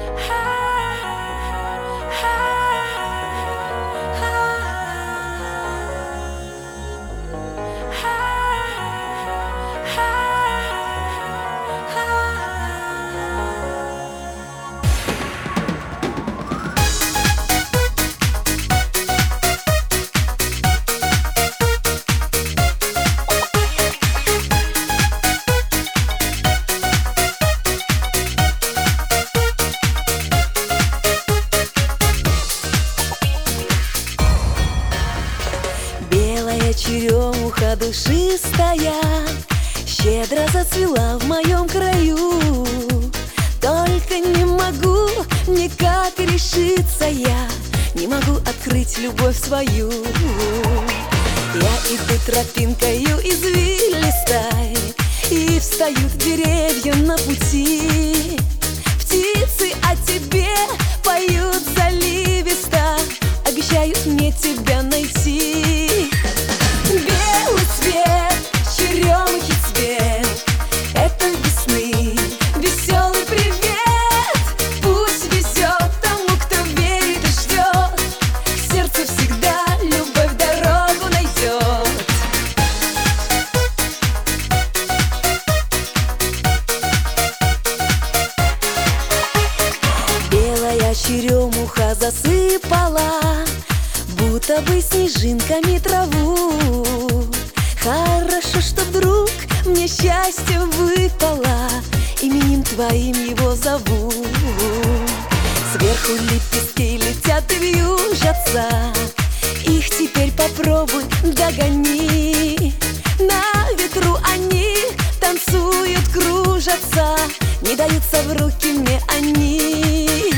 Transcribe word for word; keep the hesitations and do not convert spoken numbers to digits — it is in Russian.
Черемуха душистая щедро зацвела в моем краю. Только не могу никак решиться я, не могу открыть любовь свою. Я иду тропинкою извилистой, и встают деревья на пути. Птицы о тебе поют заливисто, обещают мне тебя найти. Белый цвет, черемухи цвет, это весны веселый привет. Пусть везет тому, кто верит и ждет, сердце всегда любовь дорогу найдет. Белая черемуха засыпала будто бы снежинками траву. Хорошо, что вдруг мне счастье выпало, именем твоим его зову. Сверху лепестки летят и вьюжатся, их теперь попробуй догони. На ветру они танцуют, кружатся, не даются в руки мне они.